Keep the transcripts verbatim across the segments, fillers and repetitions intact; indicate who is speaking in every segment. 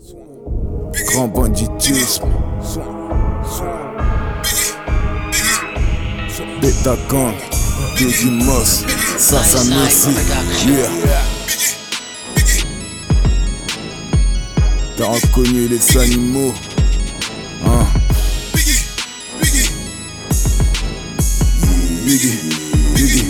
Speaker 1: Grand banditisme. Beta Gang, Biggie Moss, Sasa Messi, yeah. T'as reconnu les animaux, hein? Biggie, Biggie.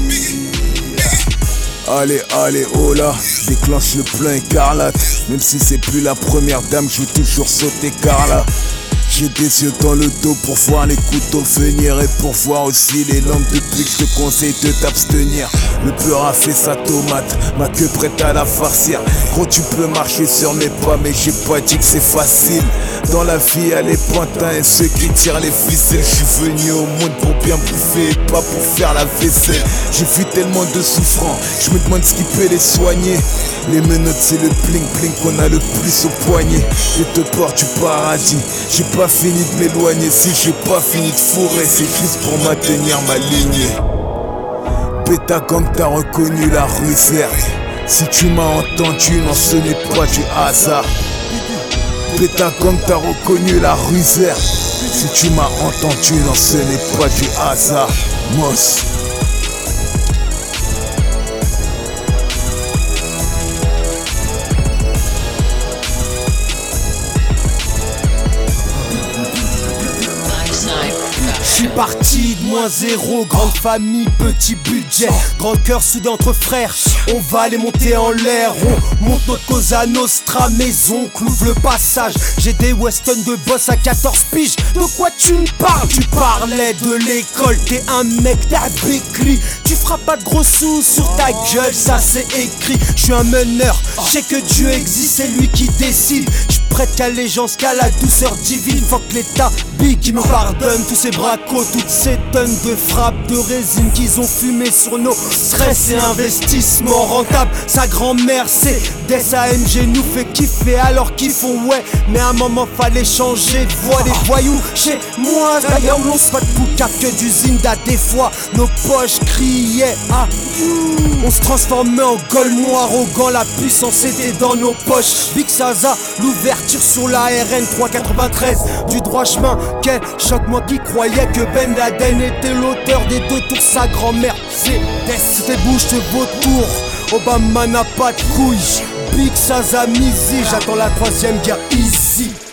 Speaker 1: Allez, allez, oh là, déclenche le plein écarlate. Même si c'est plus la première dame, je veux toujours sauter Carla. J'ai des yeux dans le dos pour voir les couteaux venir et pour voir aussi les langues depuis que je te conseille de t'abstenir. Le peur a fait sa tomate, ma queue prête à la farcir. Gros, tu peux marcher sur mes pas, mais j'ai pas dit que c'est facile. Dans la vie, y'a les pantins et ceux qui tirent les ficelles. Je suis venu au monde pour bien bouffer et pas pour faire la vaisselle. J'ai vu tellement de souffrants, je me demande ce qui peut les soigner. Les menottes, c'est le bling bling qu'on a le plus au poignet. Je te porte du paradis, j'ai pas fini de m'éloigner. Si j'ai pas fini de fourrer, c'est juste pour maintenir ma lignée. Beta Gang, t'as reconnu la réserve. Si tu m'as entendu, non, ce n'est pas du hasard. Beta Gang, t'as reconnu la réserve. Si tu m'as entendu, non, ce n'est pas du hasard. Moss.
Speaker 2: Je suis parti de moins zéro, grande famille, petit budget, grand cœur soudé entre frères. On va les monter en l'air, on monte notre Cosa Nostra, maison, clouvre le passage. J'ai des Weston de boss à quatorze piges. De quoi tu me parles? Tu parlais de l'école, t'es un mec d'Abécli. Tu feras pas de gros sous sur ta gueule, ça c'est écrit. Je suis un meneur, je sais que Dieu existe, c'est lui qui décide. Je prête qu'allégeance qu'à la douceur divine. Fuck l'état, big qui me pardonne tous ces bracos, toutes ces tonnes de frappes de résine qu'ils ont fumé sur nos stress et investissements rentables. Sa grand-mère c'est des A M G nous fait kiffer alors qu'ils font ouais. Mais à un moment fallait changer de voix. Les voyous chez moi, d'ailleurs on se fait de poucave que d'usine d'à des fois. Nos poches criaient ah. On se transformait en golemons arrogant, la puissance était dans nos poches. Big Saza, l'ouverture sur la R N trois quatre-vingt-treize. Du droit chemin, quel choc, moi qui croyais que Ben Laden était l'auteur des deux tours. Sa grand-mère, c'est des bouches de vautour. Obama n'a pas de couilles. Big Saza misé, j'attends la troisième guerre ici.